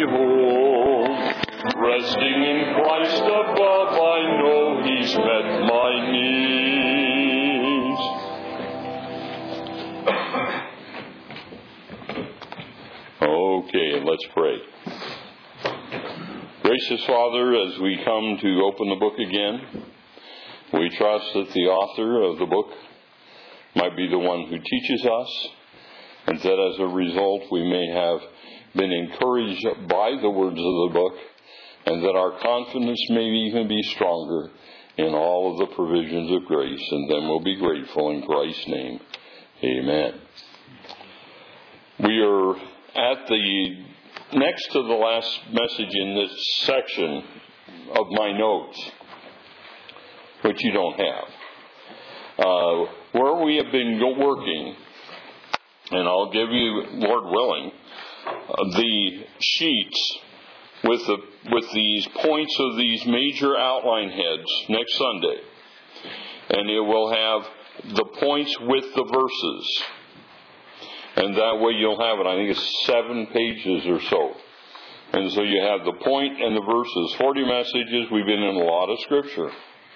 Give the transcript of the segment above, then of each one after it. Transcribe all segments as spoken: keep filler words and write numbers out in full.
home. Resting in Christ above, I know He's met my needs. Okay, let's pray. Gracious Father, as we come to open the book again, we trust that the author of the book might be the one who teaches us, and that as a result we may have been encouraged by the words of the book, and that our confidence may even be stronger in all of the provisions of grace, and then we'll be grateful in Christ's name. Amen. We are at the next to the last message in this section of my notes, which you don't have, uh, where we have been working, and I'll give you, Lord willing, uh, the sheets with the with these points of these major outline heads next Sunday, and it will have the points with the verses. And that way you'll have it, I think it's seven pages or so. And so you have the point and the verses. forty messages, we've been in a lot of Scripture.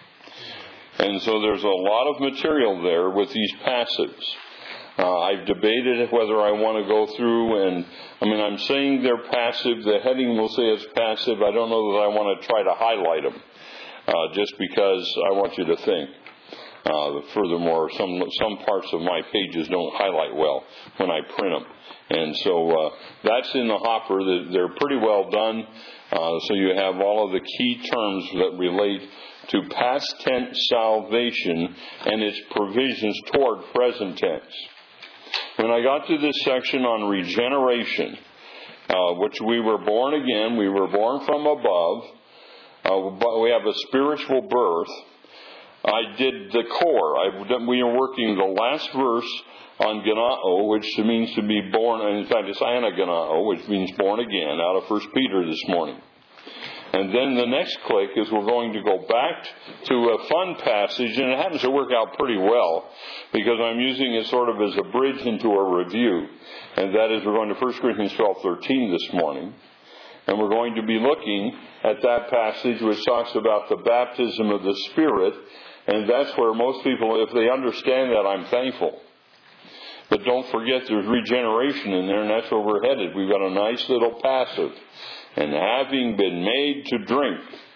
And so there's a lot of material there with these passives. Uh, I've debated whether I want to go through and, I mean, I'm saying they're passive. The heading will say it's passive. I don't know that I want to try to highlight them, uh, just because I want you to think. Uh, furthermore, some some parts of my pages don't highlight well when I print them. And so uh, that's in the hopper. They're pretty well done. Uh, so you have all of the key terms that relate to past tense salvation and its provisions toward present tense. When I got to this section on regeneration, uh, which we were born again, we were born from above, uh, but we have a spiritual birth. I did the core. I, we are working the last verse on Genao, which means to be born. In fact, it's anagenao, which means born again, out of First Peter this morning. And then the next click is we're going to go back to a fun passage, and it happens to work out pretty well because I'm using it sort of as a bridge into a review. And that is we're going to First Corinthians twelve thirteen this morning. And we're going to be looking at that passage which talks about the baptism of the Spirit. And that's where most people, if they understand that, I'm thankful. But don't forget there's regeneration in there, and that's where we're headed. We've got a nice little passive. And having been made to drink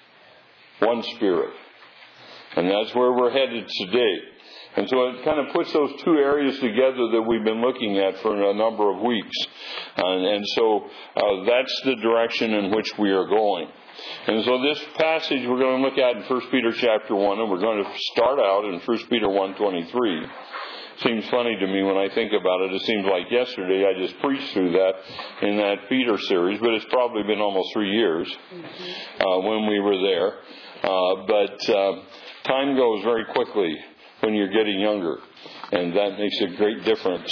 one Spirit. And that's where we're headed today. And so it kind of puts those two areas together that we've been looking at for a number of weeks. And, and so uh, that's the direction in which we are going. And so this passage we're going to look at in First Peter chapter one, and we're going to start out in First Peter one twenty-three. Seems funny to me when I think about it. It seems like yesterday I just preached through that in that Peter series, but it's probably been almost three years uh, when we were there. Uh, but uh, time goes very quickly when you're getting younger, and that makes a great difference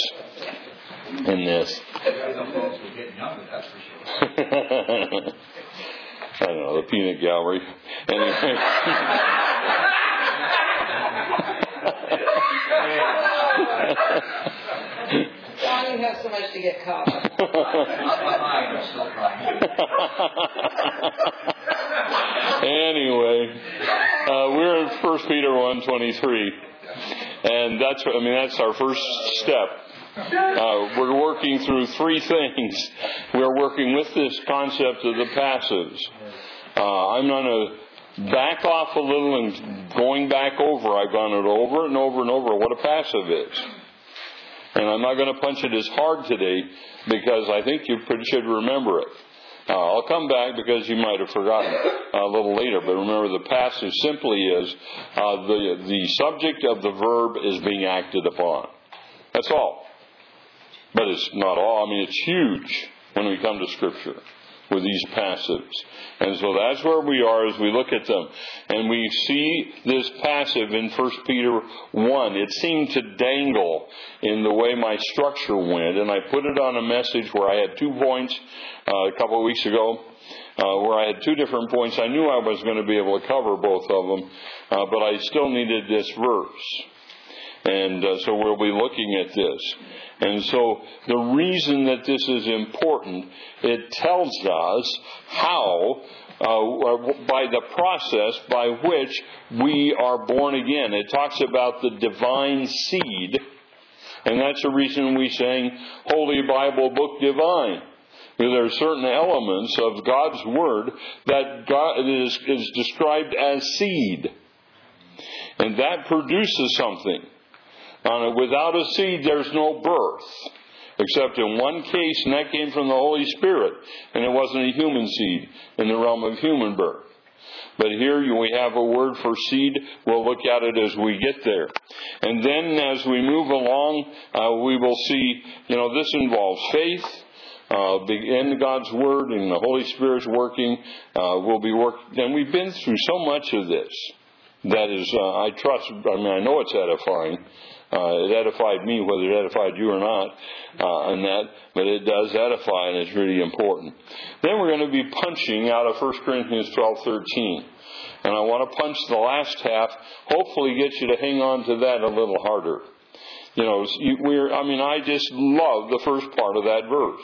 in this. I don't know, the peanut gallery. Anyway. Johnny has so much to get caught up. I'm still trying. Anyway, uh, we're in First Peter one twenty-three, and that's I mean that's our first step. Uh, we're working through three things. We're working with this concept of the passives. Uh, I'm going to back off a little and going back over. I've gone it over and over and over what a passive is. And I'm not going to punch it as hard today because I think you should remember it. Uh, I'll come back because you might have forgotten a little later. But remember, the passive simply is uh, the, the subject of the verb is being acted upon. That's all. But it's not all. I mean, it's huge when we come to Scripture with these passives. And so that's where we are as we look at them. And we see this passive in First Peter one. It seemed to dangle in the way my structure went. And I put it on a message where I had two points uh, a couple of weeks ago, uh, where I had two different points. I knew I was going to be able to cover both of them, uh, but I still needed this verse. And uh, so we'll be looking at this. And so the reason that this is important, it tells us how, uh, by the process by which we are born again. It talks about the divine seed. And that's the reason we sang Holy Bible Book Divine. There are certain elements of God's Word that God is, is described as seed. And that produces something. Uh, without a seed, there's no birth. Except in one case, and that came from the Holy Spirit. And it wasn't a human seed in the realm of human birth. But here we have a word for seed. We'll look at it as we get there. And then as we move along, uh, we will see, you know, this involves faith. Uh, in God's Word and the Holy Spirit's working, uh, we'll be working. And we've been through so much of this. That is, uh, I trust, I mean, I know it's edifying. Uh, it edified me, whether it edified you or not, uh, and that, but it does edify, and it's really important. Then we're going to be punching out of First Corinthians twelve thirteen. And I want to punch the last half, hopefully get you to hang on to that a little harder. You know, we're, I mean, I just love the first part of that verse.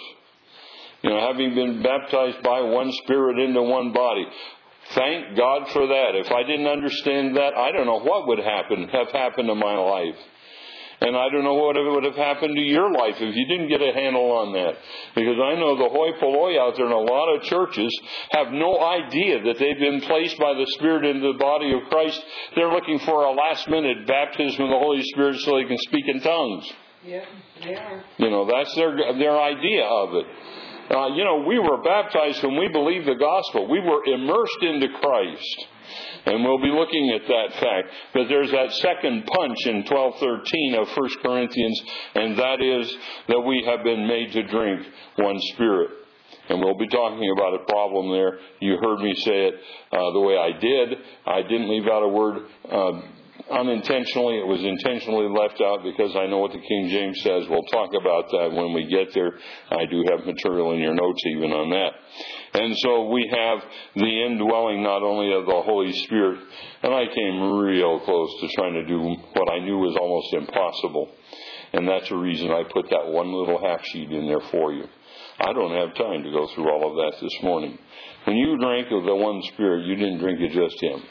You know, having been baptized by one Spirit into one body. Thank God for that. If I didn't understand that, I don't know what would happen, have happened to my life. And I don't know what would have happened to your life if you didn't get a handle on that. Because I know the hoi polloi out there in a lot of churches have no idea that they've been placed by the Spirit into the body of Christ. They're looking for a last-minute baptism of the Holy Spirit so they can speak in tongues. Yeah, they are. You know, that's their their idea of it. Uh, you know, we were baptized when we believed the gospel. We were immersed into Christ. And we'll be looking at that fact. But there's that second punch in twelve thirteen of First Corinthians, and that is that we have been made to drink one Spirit. And we'll be talking about a problem there. You heard me say it uh, the way I did. I didn't leave out a word uh, unintentionally. It was intentionally left out because I know what the King James says. We'll talk about that when we get there. I do have material in your notes even on that. And so we have the indwelling not only of the Holy Spirit, and I came real close to trying to do what I knew was almost impossible. And that's the reason I put that one little half sheet in there for you. I don't have time to go through all of that this morning. When you drank of the one Spirit, you didn't drink of just Him.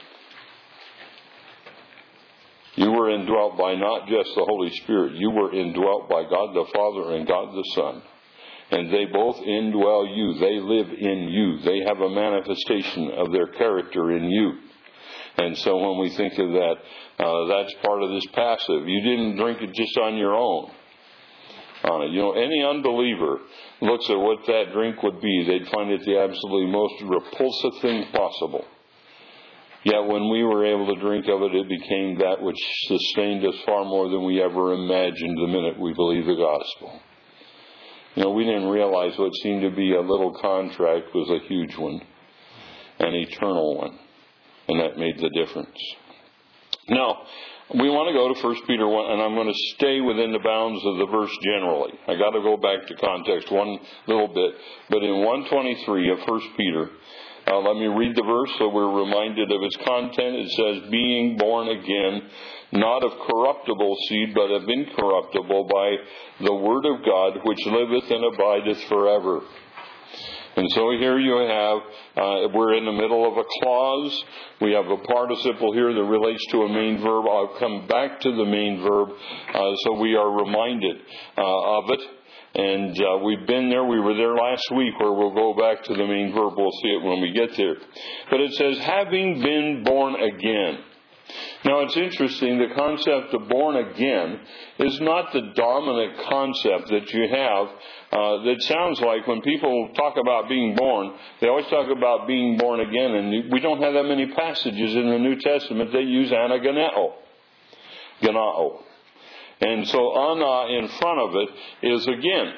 You were indwelt by not just the Holy Spirit. You were indwelt by God the Father and God the Son. And they both indwell you. They live in you. They have a manifestation of their character in you. And so when we think of that, uh, that's part of this passive. You didn't drink it just on your own. Uh, you know, any unbeliever looks at what that drink would be. They'd find it the absolutely most repulsive thing possible. Yet when we were able to drink of it, it became that which sustained us far more than we ever imagined the minute we believed the gospel. You know, we didn't realize what seemed to be a little contract was a huge one, an eternal one, and that made the difference. Now, we want to go to First Peter one, and I'm going to stay within the bounds of the verse generally. I got to go back to context one little bit, but in one twenty-three of First Peter, Uh, let me read the verse so we're reminded of its content. It says, being born again, not of corruptible seed, but of incorruptible, by the word of God, which liveth and abideth forever. And so here you have, uh, we're in the middle of a clause. We have a participle here that relates to a main verb. I'll come back to the main verb, uh, so we are reminded uh, of it. And uh, we've been there. We were there last week where we'll go back to the main verb. We'll see it when we get there. But it says, having been born again. Now, it's interesting. The concept of born again is not the dominant concept that you have. Uh, that sounds like when people talk about being born, they always talk about being born again. And we don't have that many passages in the New Testament that use anaganeo. Ganao. And so ana in front of it is again.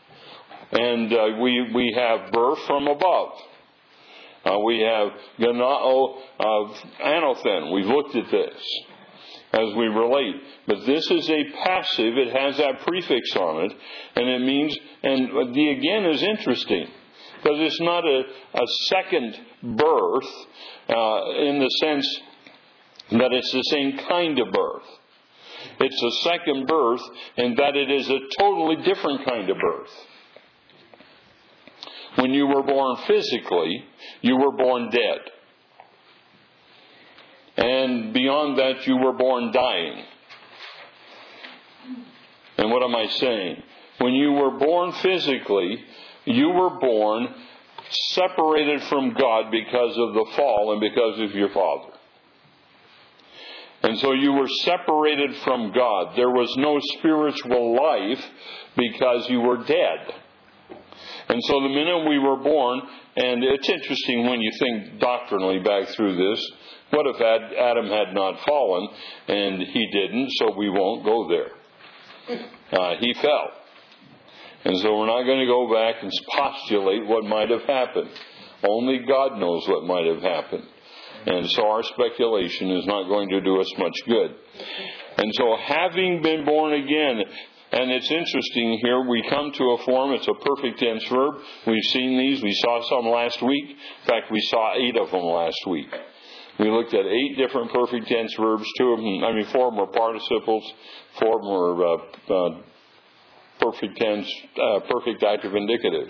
And uh, we we have birth from above. Uh, we have ganao of anothen. We've looked at this as we relate. But this is a passive. It has that prefix on it. And it means, and the again is interesting. Because it's not a, a second birth uh, in the sense that it's the same kind of birth. It's a second birth in that it is a totally different kind of birth. When you were born physically, you were born dead. And beyond that, you were born dying. And what am I saying? When you were born physically, you were born separated from God because of the fall and because of your father. And so you were separated from God. There was no spiritual life because you were dead. And so the minute we were born, and it's interesting when you think doctrinally back through this, what if Adam had not fallen, and he didn't, so we won't go there. Uh, he fell. And so we're not going to go back and postulate what might have happened. Only God knows what might have happened. And so our speculation is not going to do us much good. And so having been born again, and it's interesting here, we come to a form, it's a perfect tense verb. We've seen these. We saw some last week. In fact, we saw eight of them last week. We looked at eight different perfect tense verbs. Two of them, I mean, four of them were participles. Four of them were uh, uh, perfect tense, uh, perfect active indicatives.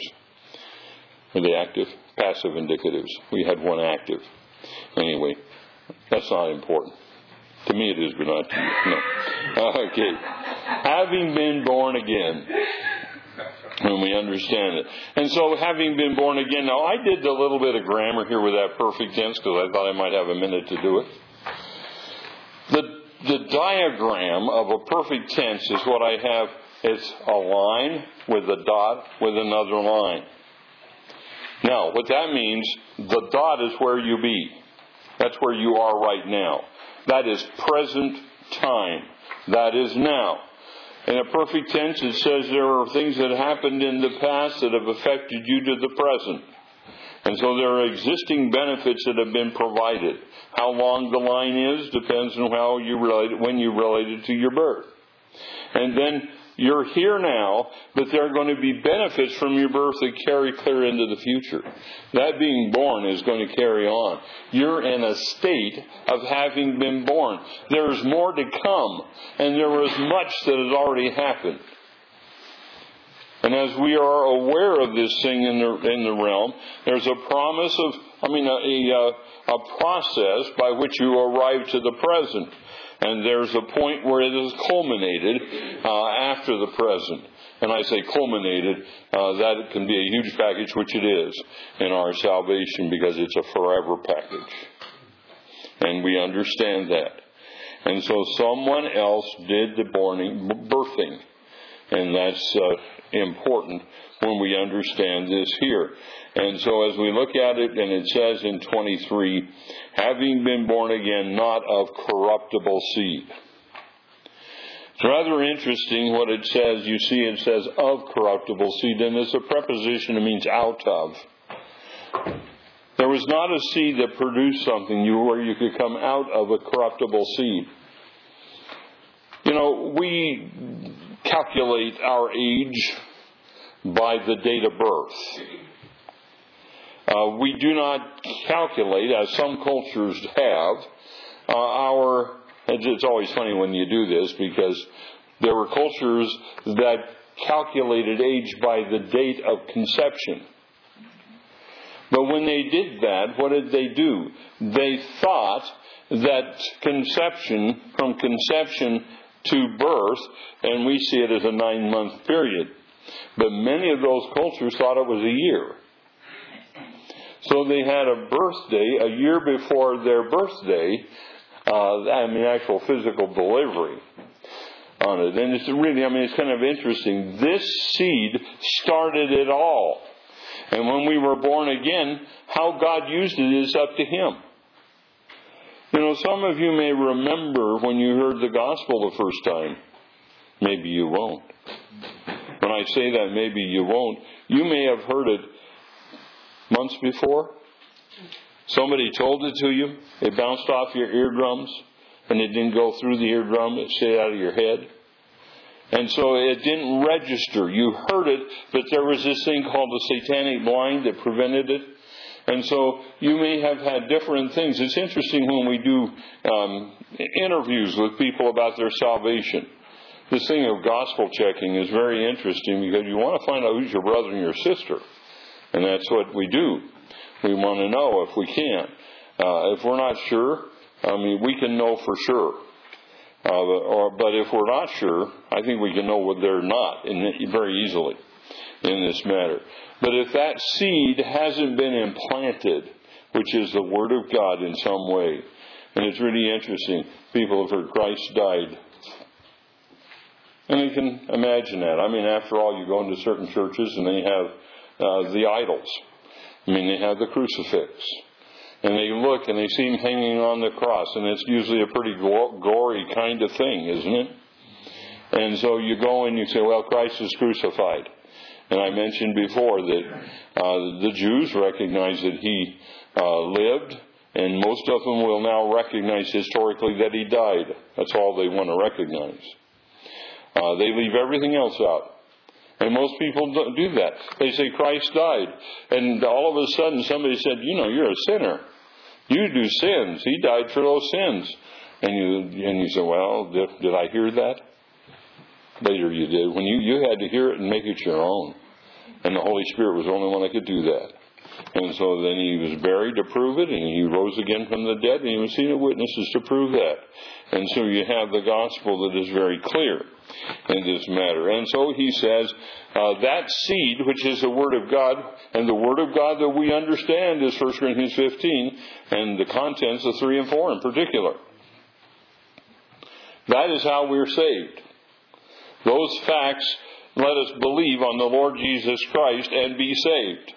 Or the active, passive indicatives. We had one active. Anyway, that's not important. To me it is, but not to you. No. Okay. Having been born again. When we understand it. And so having been born again. Now I did a little bit of grammar here with that perfect tense because I thought I might have a minute to do it. The, the diagram of a perfect tense is what I have. It's a line with a dot with another line. Now, what that means, the dot is where you be. That's where you are right now. That is present time. That is now. In a perfect tense, it says there are things that happened in the past that have affected you to the present. And so there are existing benefits that have been provided. How long the line is depends on how you relate, when you related to your birth. And then you're here now, but there are going to be benefits from your birth that carry clear into the future. That being born is going to carry on. You're in a state of having been born. There's more to come, and there is much that has already happened. And as we are aware of this thing in the in the realm, there's a promise of, I mean, a, a, a process by which you arrive to the present. And there's a point where it is culminated uh, after the present. And I say culminated, uh, that can be a huge package, which it is, in our salvation, because it's a forever package. And we understand that. And so someone else did the borning, birthing. And that's uh, important when we understand this here. And so as we look at it, and it says in twenty-three, having been born again, not of corruptible seed. It's rather interesting what it says. You see it says of corruptible seed, and it's a preposition that means out of. There was not a seed that produced something you where you could come out of a corruptible seed. You know, we calculate our age by the date of birth. Uh, we do not calculate, as some cultures have, uh, our... It's always funny when you do this, because there were cultures that calculated age by the date of conception. But when they did that, what did they do? They thought that conception, from conception to birth, and we see it as a nine-month period, but many of those cultures thought it was a year. So they had a birthday a year before their birthday, uh, I mean actual physical delivery on it. And it's really, I mean, it's kind of interesting. This seed started it all. And when we were born again, how God used it is up to Him. You know, some of you may remember when you heard the gospel the first time. Maybe you won't. When I say that, maybe you won't. You may have heard it months before. Somebody told it to you. It bounced off your eardrums, and it didn't go through the eardrum. It stayed out of your head. And so it didn't register. You heard it, but there was this thing called the satanic blind that prevented it. And so you may have had different things. It's interesting when we do um, interviews with people about their salvation. This thing of gospel checking is very interesting because you want to find out who's your brother and your sister. And that's what we do. We want to know if we can. Uh, if we're not sure, I mean, we can know for sure. Uh, or, but if we're not sure, I think we can know what they're not in, very easily in this matter. But if that seed hasn't been implanted, which is the Word of God in some way, and it's really interesting, people have heard Christ died. And you can imagine that. I mean, after all, you go into certain churches and they have uh, the idols. I mean, they have the crucifix. And they look and they see him hanging on the cross, and it's usually a pretty gory kind of thing, isn't it? And so you go and you say, well, Christ is crucified. And I mentioned before that uh, the Jews recognize that he uh, lived, and most of them will now recognize historically that he died. That's all they want to recognize. Uh, they leave everything else out. And most people don't do that. They say Christ died. And all of a sudden somebody said, you know, you're a sinner. You do sins. He died for those sins. And you and you say, well, did, did I hear that? Later you did. When you, you had to hear it and make it your own. And the Holy Spirit was the only one that could do that. And so then he was buried to prove it, and he rose again from the dead, and he was seen of witnesses to prove that. And so you have the gospel that is very clear in this matter. And so he says, uh, that seed, which is the Word of God, and the Word of God that we understand is First Corinthians fifteen, and the contents of three and four in particular. That is how we're saved. Those facts let us believe on the Lord Jesus Christ and be saved.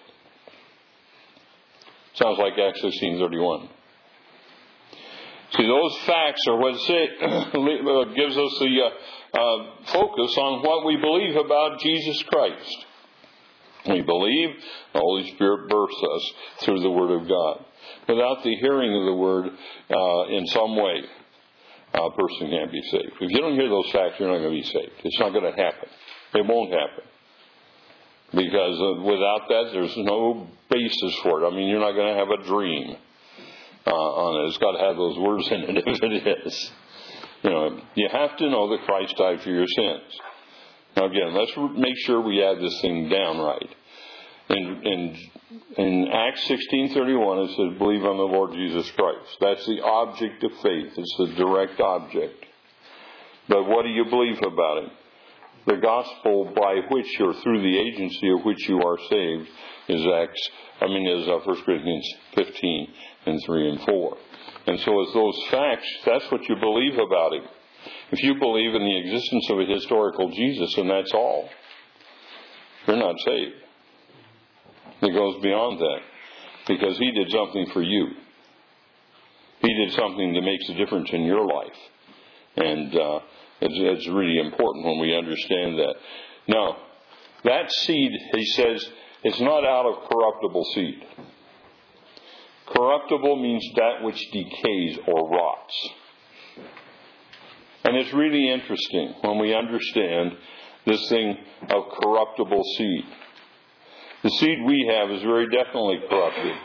Sounds like Acts sixteen thirty-one. See, those facts are what say, gives us the uh, uh, focus on what we believe about Jesus Christ. We believe the Holy Spirit births us through the Word of God. Without the hearing of the Word uh, in some way, a person can't be saved. If you don't hear those facts, you're not going to be saved. It's not going to happen. It won't happen. Because uh, without that, there's no basis for it. I mean, you're not going to have a dream uh, on it. It's got to have those words in it if it is. You know, you have to know that Christ died for your sins. Now again, let's make sure we have this thing down right. In, in, in Acts sixteen thirty-one, it says, believe on the Lord Jesus Christ. That's the object of faith. It's the direct object. But what do you believe about Him? The gospel by which, or through the agency of which you are saved, is Acts. I mean, is uh, First Corinthians fifteen and three and four. And so, as those facts, that's what you believe about Him. If you believe in the existence of a historical Jesus, and that's all, you're not saved. It goes beyond that, because He did something for you. He did something that makes a difference in your life, and uh, It's, it's really important when we understand that. Now, that seed, he says, is not out of corruptible seed. Corruptible means that which decays or rots. And it's really interesting when we understand this thing of corruptible seed. The seed we have is very definitely corrupted.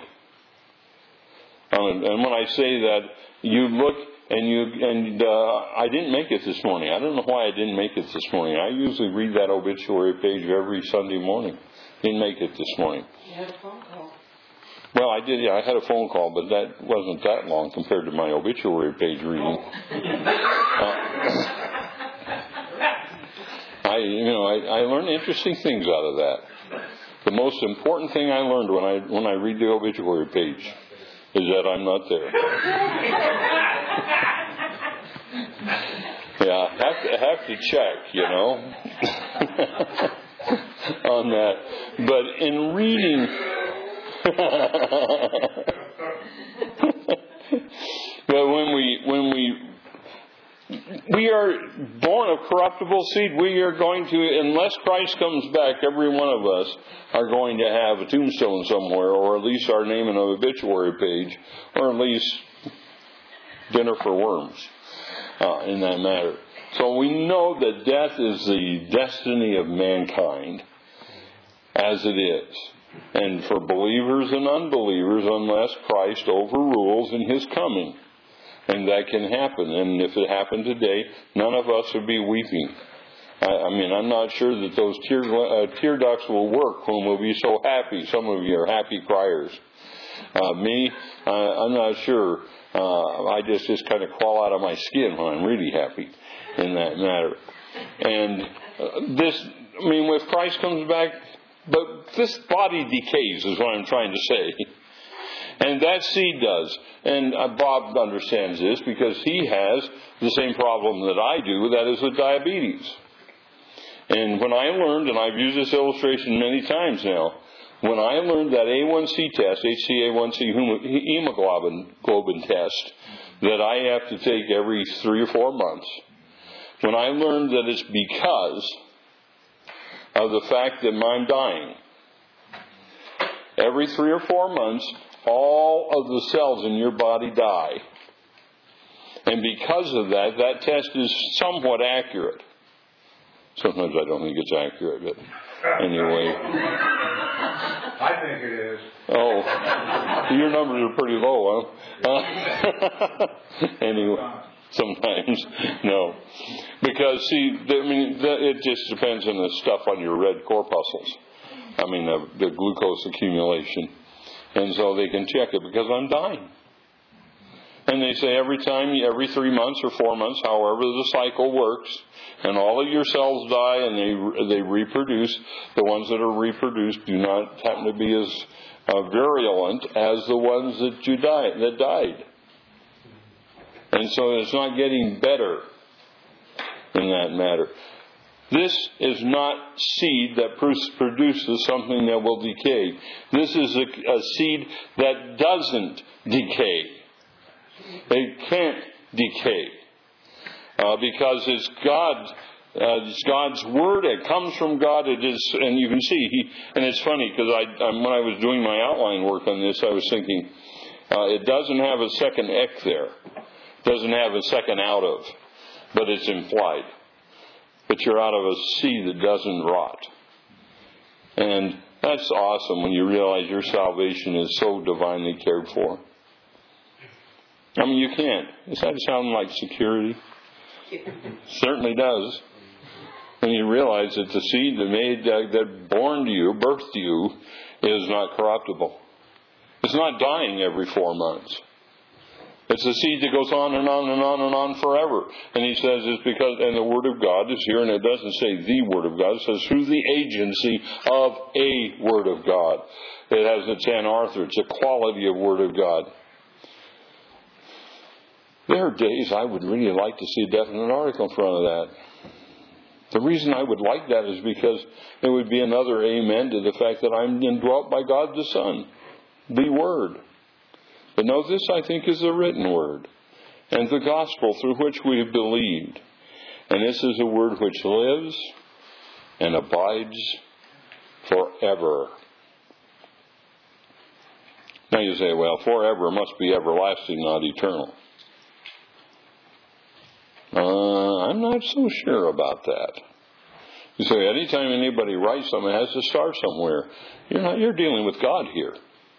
Um, and when I say that, you look and you and uh, I didn't make it this morning. I don't know why I didn't make it this morning. I usually read that obituary page every Sunday morning. Didn't make it this morning. You had a phone call. Well, I did. Yeah, I had a phone call, but that wasn't that long compared to my obituary page reading. uh, I, you know, I, I learned interesting things out of that. The most important thing I learned when I when I read the obituary page is that I'm not there. Yeah, I have to, have to check, you know, on that. But in reading, but when we when we we are born of corruptible seed, we are going to, unless Christ comes back, every one of us are going to have a tombstone somewhere, or at least our name in an obituary page, or at least dinner for worms uh, in that matter. So we know that death is the destiny of mankind, as it is. and for believers and unbelievers, unless Christ overrules in His coming. And that can happen. And if it happened today, none of us would be weeping. I, I mean, I'm not sure that those tear, uh, tear ducts will work when we'll be so happy. Some of you are happy criers. Uh, me, uh, I'm not sure. Uh, I just, just kind of crawl out of my skin when I'm really happy in that matter. And uh, this, I mean, if Christ comes back, but this body decays is what I'm trying to say. And that seed does. And uh, Bob understands this because he has the same problem that I do, that is with diabetes. And when I learned, and I've used this illustration many times now, when I learned that A one C test, H c A one C hemoglobin globin test, that I have to take every three or four months, when I learned that it's because of the fact that I'm dying, every three or four months, all of the cells in your body die. And because of that, that test is somewhat accurate. Sometimes I don't think it's accurate, but anyway. I think it is. Oh, your numbers are pretty low, huh? Uh, anyway, sometimes, no. Because, see, I mean, it just depends on the stuff on your red corpuscles. I mean, the, the glucose accumulation. And so they can check it because I'm dying. And they say every time, every three months or four months, however the cycle works, and all of your cells die and they they reproduce, the ones that are reproduced do not happen to be as uh, virulent as the ones that you died, that died. And so it's not getting better in that matter. This is not seed that produces something that will decay. This is a, a seed that doesn't decay. It can't decay uh, because it's God. Uh, it's God's word. It comes from God. It is, and you can see. He, and it's funny because I, I, when I was doing my outline work on this, I was thinking uh, it doesn't have a second ek there. It doesn't have a second out of, but it's implied. But you're out of a seed that doesn't rot. And that's awesome when you realize your salvation is so divinely cared for. I mean, you can't. Does that sound like security? Certainly does. When you realize that the seed that made, uh, that born to you, birthed you, is not corruptible. It's not dying every four months. It's a seed that goes on and on and on and on forever. And he says it's because, and the Word of God is here, and it doesn't say the Word of God. It says through the agency of a Word of God. It has its Ann Arthur. It's a quality of Word of God. There are days I would really like to see a definite article in front of that. The reason I would like that is because it would be another amen to the fact that I'm indwelt by God the Son, the Word. But no, this I think is the written Word and the gospel through which we have believed. And this is a Word which lives and abides forever. Now you say, well, forever must be everlasting, not eternal. Uh, I'm not so sure about that. You say, anytime anybody writes something, it has to start somewhere. You're not, you're dealing with God here.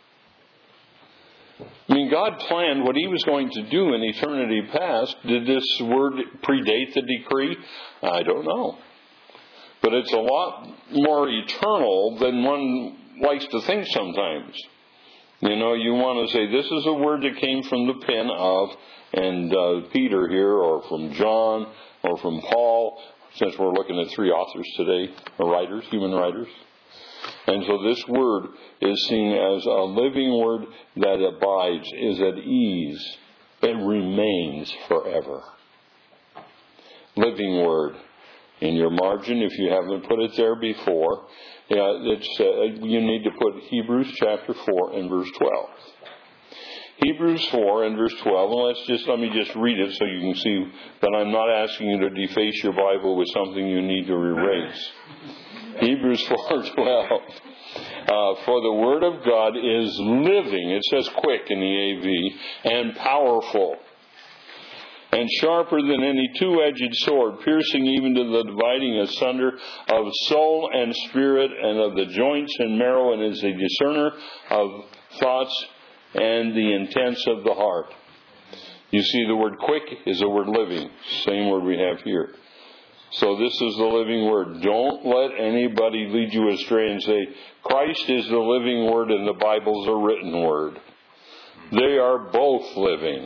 I mean, God planned what He was going to do in eternity past. Did this word predate the decree? I don't know. But it's a lot more eternal than one likes to think sometimes. You know, you want to say, this is a word that came from the pen of, and uh, Peter here, or from John, or from Paul, since we're looking at three authors today, or writers, human writers. And so this word is seen as a living word that abides, is at ease. It remains forever. Living word. In your margin, if you haven't put it there before, yeah, it's, uh, you need to put Hebrews chapter four and verse twelve. Hebrews four and verse twelve, and let's just, let me just read it so you can see that I'm not asking you to deface your Bible with something you need to erase. Hebrews four twelve. Uh, for the Word of God is living, it says quick in the A V, and powerful. and sharper than any two-edged sword, piercing even to the dividing asunder of soul and spirit, and of the joints and marrow, and is a discerner of thoughts and the intents of the heart. You see, the word quick is the word living. Same word we have here. So this is the living word. Don't let anybody lead you astray and say, Christ is the living word and the Bible's a written word. They are both living.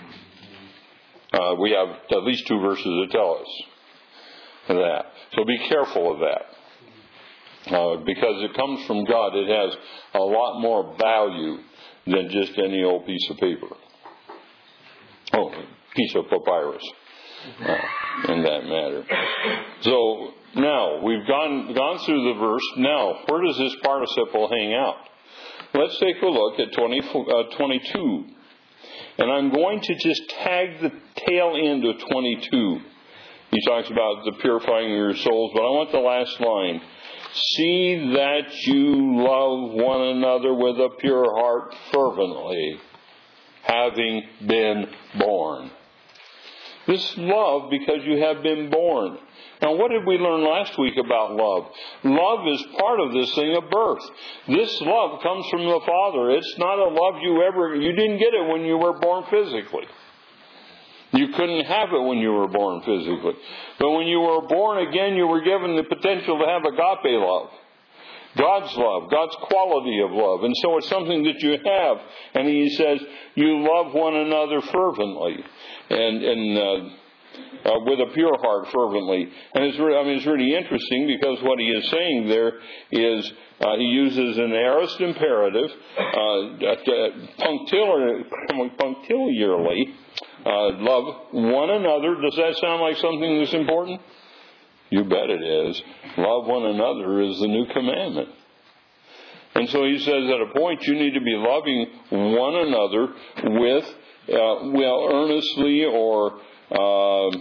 Uh, we have at least two verses that tell us that. So be careful of that. Uh, because it comes from God, it has a lot more value than just any old piece of paper. Oh, piece of papyrus. Uh, in that matter. So now we've gone gone through the verse. Now, where does this participle hang out? Let's take a look at twenty, uh, twenty-two. And I'm going to just tag the tail end of twenty-two. He talks about the purifying of your souls, but I want the last line. See that you love one another with a pure heart fervently, having been born. This love because you have been born. Now, what did we learn last week about love? Love is part of this thing of birth. This love comes from the Father. It's not a love you ever, you didn't get it when you were born physically. You couldn't have it when you were born physically. But when you were born again, you were given the potential to have agape love. God's love, God's quality of love. And so it's something that you have. And he says, you love one another fervently. And, and uh, uh, with a pure heart fervently. And it's really, I mean, it's really interesting because what he is saying there is uh, he uses an aorist imperative, uh, punctiliarly, punctiliarly uh, love one another. Does that sound like something that's important? You bet it is. Love one another is the new commandment. And so he says at a point you need to be loving one another with, uh, well, earnestly or uh,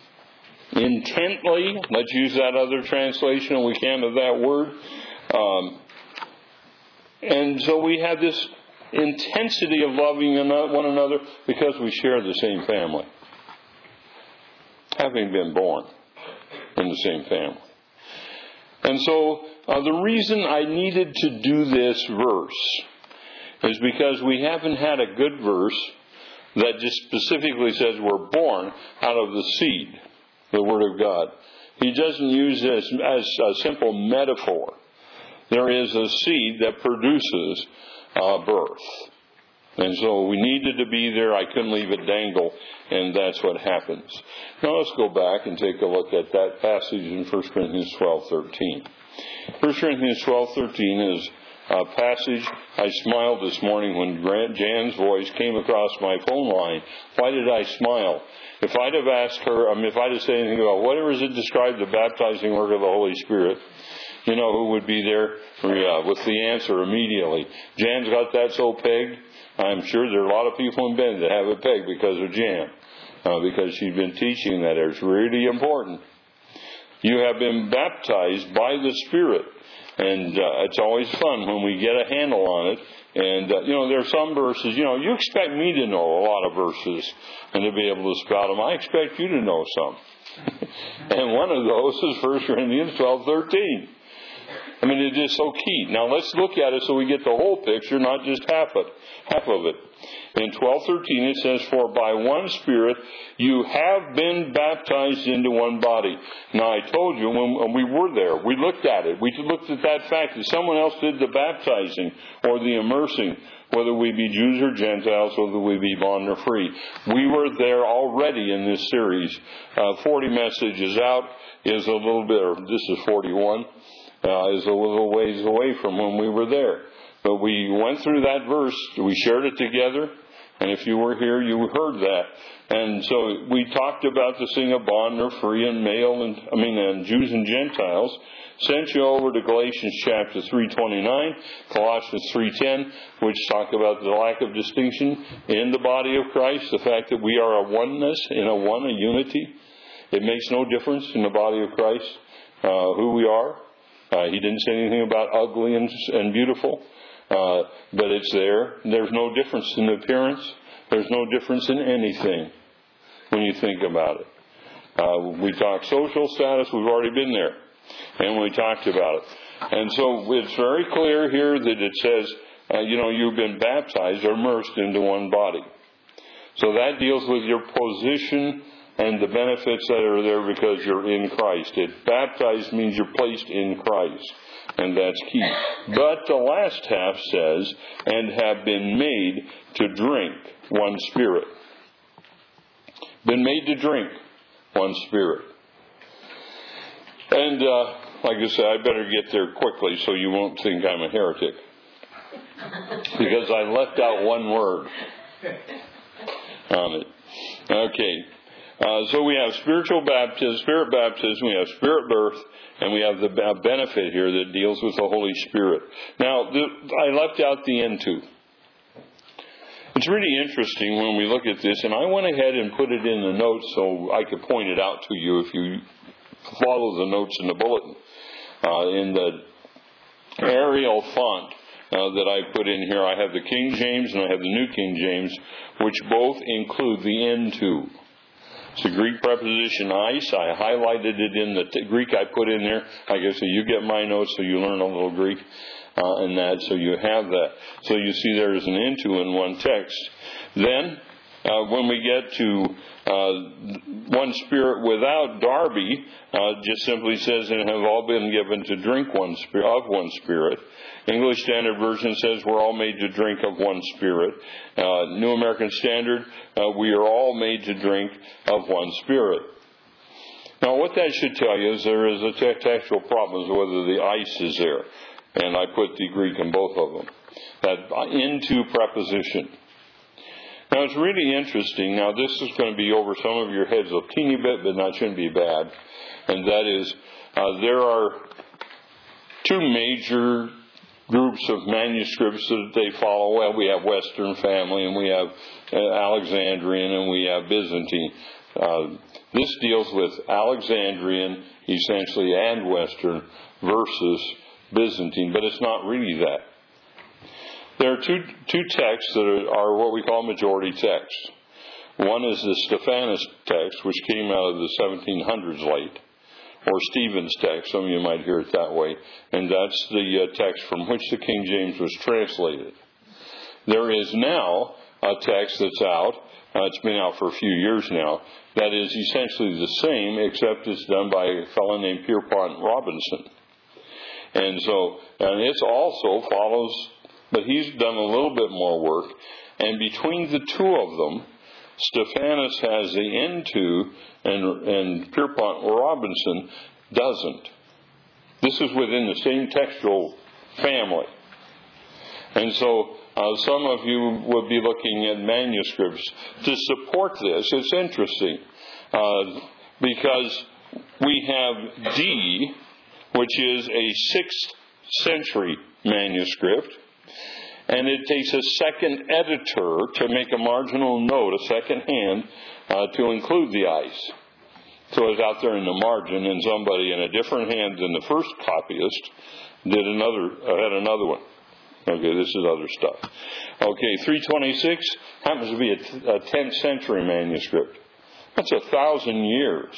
intently. Let's use that other translation we can of that word. Um, and so we have this intensity of loving one another because we share the same family. Having been born in the same family. And so uh, the reason I needed to do this verse is because we haven't had a good verse that just specifically says we're born out of the seed, the Word of God. He doesn't use this as a simple metaphor. There is a seed that produces uh, birth. And so we needed to be there. I couldn't leave it dangle, and that's what happens. Now let's go back and take a look at that passage in First Corinthians twelve thirteen. First Corinthians twelve thirteen is a passage. I smiled this morning when Jan's voice came across my phone line. Why did I smile? If I'd have asked her, I mean, if I'd have said anything about whatever does it describe the baptizing work of the Holy Spirit, you know who would be there yeah, with the answer immediately. Jan's got that so pegged. I'm sure there are a lot of people in Bend that have it pegged because of Jan, uh, because she's been teaching that. It's really important. You have been baptized by the Spirit, and uh, it's always fun when we get a handle on it. And, uh, you know, there are some verses, you know, you expect me to know a lot of verses and to be able to spout them. I expect you to know some. And one of those is First Corinthians twelve thirteen. I mean, it's just so key. Now, let's look at it so we get the whole picture, not just half it, half of it. In twelve thirteen, it says, for by one Spirit you have been baptized into one body. Now, I told you when we were there, we looked at it. We looked at that fact that someone else did the baptizing or the immersing, whether we be Jews or Gentiles, whether we be bond or free. We were there already in this series. Uh, forty messages out is a little bit, or this is forty-one. Uh, is a little ways away from when we were there. But we went through that verse, we shared it together, and if you were here, you heard that. And so we talked about this thing of bond or free and male, and I mean, and Jews and Gentiles. Sent you over to Galatians chapter three twenty-nine, Colossians three ten, which talk about the lack of distinction in the body of Christ, the fact that we are a oneness, in a one, a unity. It makes no difference in the body of Christ uh, who we are. Uh, he didn't say anything about ugly and, and beautiful, uh, but it's there. There's no difference in appearance. There's no difference in anything. when you think about it. Uh, we talk social status, we've already been there, and we talked about it. And so it's very clear here that it says, uh, you know, you've been baptized or immersed into one body. So that deals with your position and the benefits that are there because you're in Christ. It baptized means you're placed in Christ, and that's key. But the last half says, and have been made to drink one Spirit. Been made to drink one Spirit. And uh, like I said, I better get there quickly so you won't think I'm a heretic, because I left out one word on it. Okay. Uh, so we have spiritual baptism, spirit baptism, we have spirit birth, and we have the benefit here that deals with the Holy Spirit. Now, the, I left out the into. It's really interesting when we look at this, and I went ahead and put it in the notes so I could point it out to you if you follow the notes in the bulletin. Uh, in the Arial font uh, that I put in here, I have the King James and I have the New King James, which both include the into. It's a Greek preposition, eis. I highlighted it in the t- Greek I put in there. I guess so you get my notes so you learn a little Greek uh, and that, so you have that. So you see there is an into in one text. Then, uh, when we get to uh, one Spirit without Darby, uh, just simply says, and have all been given to drink one spirit, of one Spirit. English Standard Version says we're all made to drink of one Spirit. Uh, New American Standard, uh, we are all made to drink of one Spirit. Now, what that should tell you is there is a te- textual problem as whether the eis is there. And I put the Greek in both of them. That into preposition. Now, it's really interesting. Now, this is going to be over some of your heads a teeny bit, but not shouldn't be bad. And that is, uh, there are two major groups of manuscripts that they follow. Well, we have Western Family, and we have uh, Alexandrian, and we have Byzantine. Uh, this deals with Alexandrian, essentially, and Western versus Byzantine, but it's not really that. There are two two texts that are, are what we call majority texts. One is the Stephanus text, which came out of the seventeen hundreds late, or Stephen's text, some of you might hear it that way, and that's the uh, text from which the King James was translated. There is now a text that's out, uh, it's been out for a few years now, that is essentially the same, except it's done by a fellow named Pierpont Robinson. And so, and it also follows, but he's done a little bit more work, and between the two of them, Stephanus has the into, and, and Pierpont Robinson doesn't. This is within the same textual family. And so uh, some of you would be looking at manuscripts to support this. It's interesting uh, because we have D, which is a sixth century manuscript, and it takes a second editor to make a marginal note, a second hand, uh, to include the eis. So it's out there in the margin, and somebody in a different hand than the first copyist did another, uh, had another one. Okay, this is other stuff. Okay, three twenty-six happens to be a, a tenth century manuscript. That's a thousand years.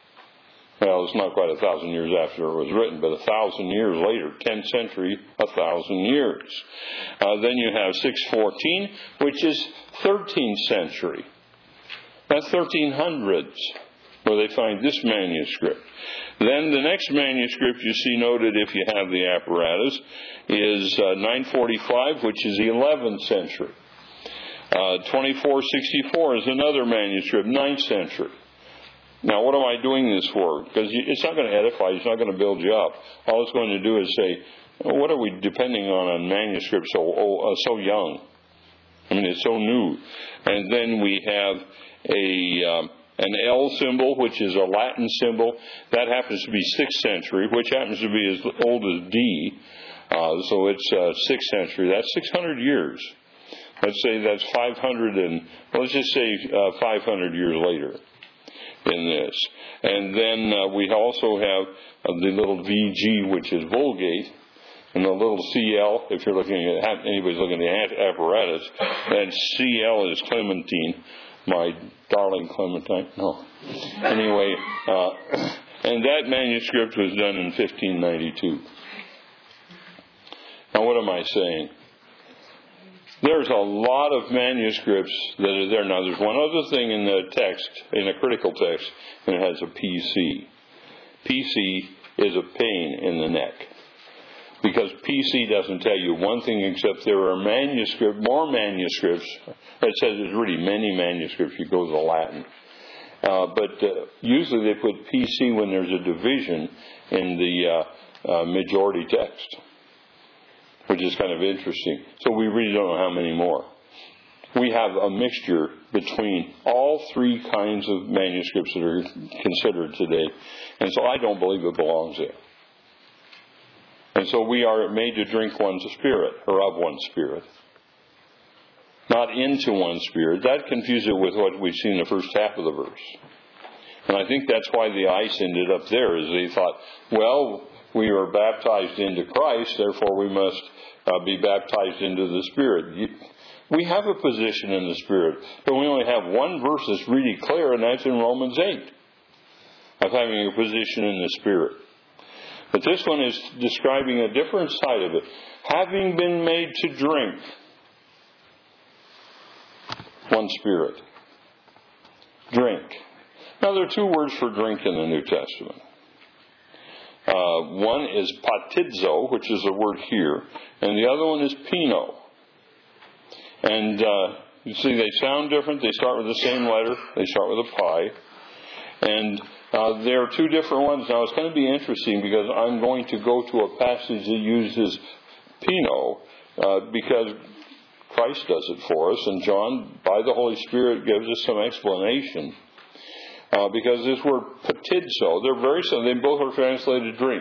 Well, it's not quite a thousand years after it was written, but a thousand years later, tenth century, a thousand years. Uh, then you have six fourteen, which is thirteenth century. That's thirteen hundreds, where they find this manuscript. Then the next manuscript you see noted, if you have the apparatus, is uh, nine forty-five, which is the eleventh century. Uh, twenty-four sixty-four is another manuscript, ninth century. Now, what am I doing this for? Because it's not going to edify, it's not going to build you up. All it's going to do is say, what are we depending on a manuscript so oh, uh, so young? I mean, it's so new. And then we have a um, an L symbol, which is a Latin symbol. That happens to be sixth century, which happens to be as old as D. Uh, so it's uh, sixth century. That's six hundred years. Let's say that's five hundred and, let's just say uh, five hundred years later in this. And then uh, we also have uh, the little V G, which is Vulgate, and the little C L, if you're looking at, anybody's looking at the apparatus, and C L is Clementine. my darling Clementine. No. Anyway, uh, and that manuscript was done in fifteen ninety-two. Now, what am I saying? There's a lot of manuscripts that are there. Now, there's one other thing in the text, in a critical text, and it has a P C. P C is a pain in the neck. Because P C doesn't tell you one thing except there are manuscripts, more manuscripts. It says there's really many manuscripts. You go to the Latin. Uh, but uh, usually they put P C when there's a division in the uh, uh, majority text, which is kind of interesting. So we really don't know how many more. We have a mixture between all three kinds of manuscripts that are considered today. And so I don't believe it belongs there. And so we are made to drink one spirit, or of one spirit. Not into one spirit. That confuses it with what we see in the first half of the verse. And I think that's why the ice ended up there, is they thought, well, we are baptized into Christ, therefore we must uh, be baptized into the Spirit. You, we have a position in the Spirit, but we only have one verse that's really clear, and that's in Romans eight, of having a position in the Spirit. But this one is describing a different side of it. Having been made to drink one Spirit. Drink. Now, there are two words for drink in the New Testament. Uh, one is patizo, which is the word here, and the other one is pino. And uh, you see, they sound different. They start with the same letter. They start with a pi. And uh, there are two different ones. Now, it's going to be interesting because I'm going to go to a passage that uses pino uh, because Christ does it for us, and John, by the Holy Spirit, gives us some explanation. Uh, because this word patizo, they're very similar. They both are translated drink.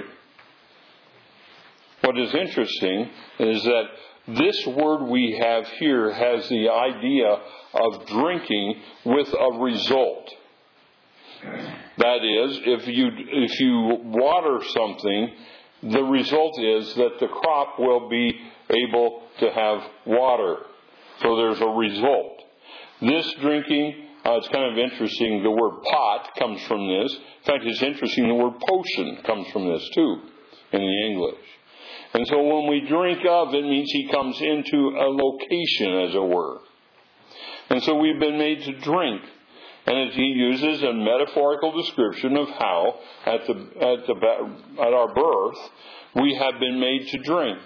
What is interesting is that this word we have here has the idea of drinking with a result. That is, if you if you water something, the result is that the crop will be able to have water. So there's a result. This drinking, uh, it's kind of interesting. The word pot comes from this. In fact, it's interesting. The word potion comes from this too, in the English. And so when we drink of, it means he comes into a location, as it were. And so we've been made to drink. And he uses a metaphorical description of how, at the at the at our birth, we have been made to drink.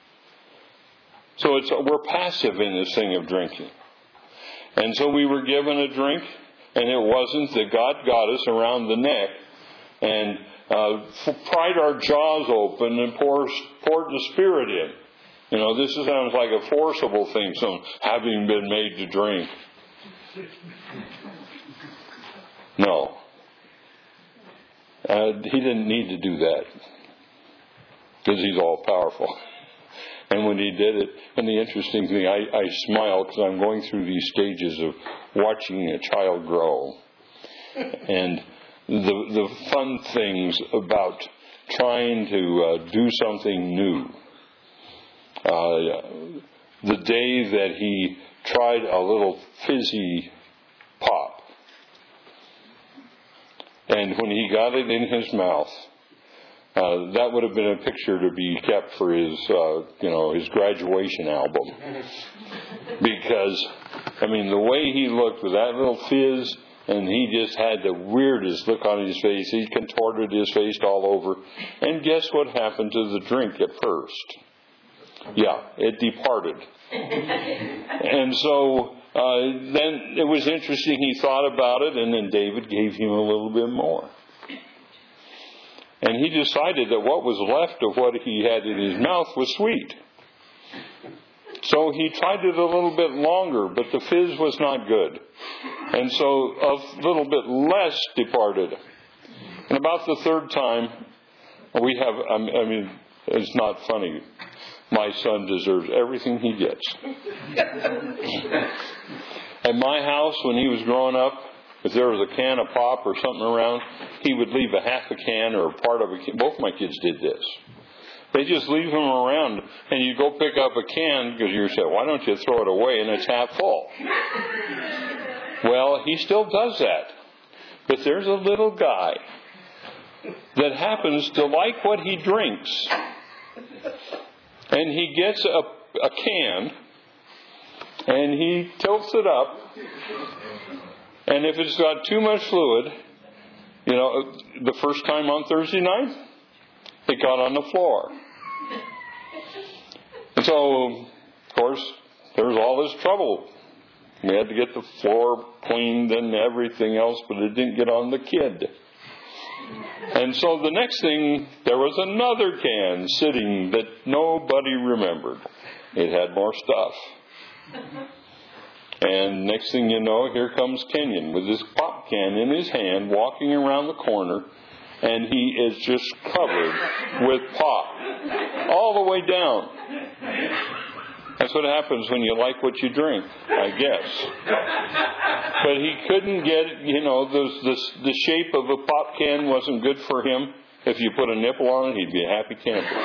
So it's we're passive in this thing of drinking. And so we were given a drink, and it wasn't that God got us around the neck and uh, pried our jaws open and poured, poured the Spirit in. You know, this sounds like a forcible thing, so having been made to drink. No. Uh, he didn't need to do that because he's all powerful. And when he did it, and the interesting thing, I, I smile because I'm going through these stages of watching a child grow. And the the fun things about trying to uh, do something new. Uh, the day that he tried a little fizzy pop. And when he got it in his mouth, Uh, that would have been a picture to be kept for his, uh, you know, his graduation album. Because, I mean, the way he looked with that little fizz, and he just had the weirdest look on his face. He contorted his face all over. And guess what happened to the drink at first? Yeah, it departed. And so uh, then it was interesting. He thought about it, and then David gave him a little bit more. And he decided that what was left of what he had in his mouth was sweet. So he tried it a little bit longer, but the fizz was not good. And so a little bit less departed. And about the third time, we have, I mean, it's not funny. My son deserves everything he gets. At my house, when he was growing up, if there was a can of pop or something around, he would leave a half a can or a part of a can. Both my kids did this. They just leave them around, and you go pick up a can because you say, why don't you throw it away, and it's half full. Well, he still does that. But there's a little guy that happens to like what he drinks. And he gets a, a can, and he tilts it up. And if it's got too much fluid, you know, the first time on Thursday night, it got on the floor. And so, of course, there was all this trouble. We had to get the floor cleaned and everything else, but it didn't get on the kid. And so the next thing, there was another can sitting that nobody remembered. It had more stuff. And next thing you know, here comes Kenyon with this pop can in his hand, walking around the corner, and he is just covered with pop all the way down. That's what happens when you like what you drink, I guess. But he couldn't get, you know, the, the, the shape of a pop can wasn't good for him. If you put a nipple on it, he'd be a happy camper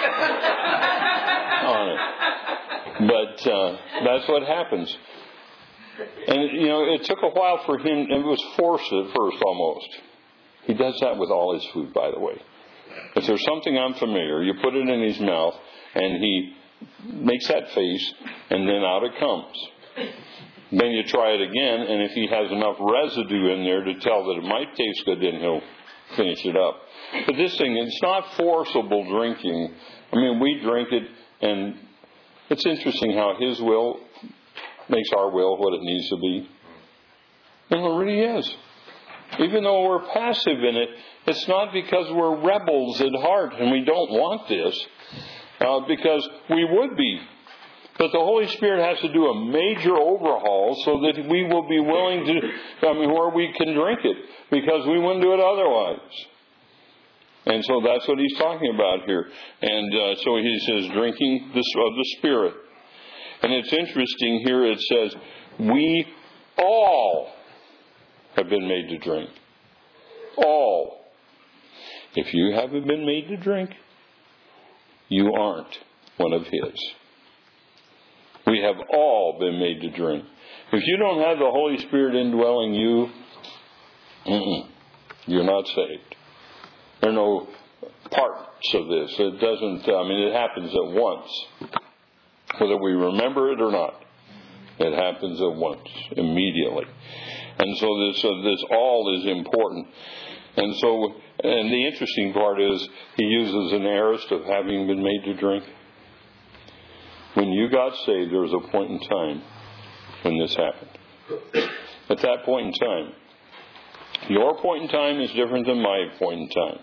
on it. But uh, that's what happens. And, you know, it took a while for him. It was forced at first almost. He does that with all his food, by the way. If there's something unfamiliar, you put it in his mouth, and he makes that face, and then out it comes. Then you try it again, and if he has enough residue in there to tell that it might taste good, then he'll finish it up. But this thing, it's not forcible drinking. I mean, we drink it, and it's interesting how his will makes our will what it needs to be. And it really is. Even though we're passive in it, it's not because we're rebels at heart and we don't want this. Uh, because we would be. But the Holy Spirit has to do a major overhaul so that we will be willing to, I mean, where we can drink it. Because we wouldn't do it otherwise. And so that's what he's talking about here. And uh, so he says, drinking this of the Spirit. And it's interesting here, it says, we all have been made to drink. All. If you haven't been made to drink, you aren't one of His. We have all been made to drink. If you don't have the Holy Spirit indwelling you, mm-mm, you're not saved. There are no parts of this. It doesn't, I mean, it happens at once. Whether we remember it or not, it happens at once, immediately. And so this, uh, this all is important. And so, and the interesting part is, he uses an aorist of having been made to drink. When you got saved, there was a point in time when this happened. At that point in time, your point in time is different than my point in time.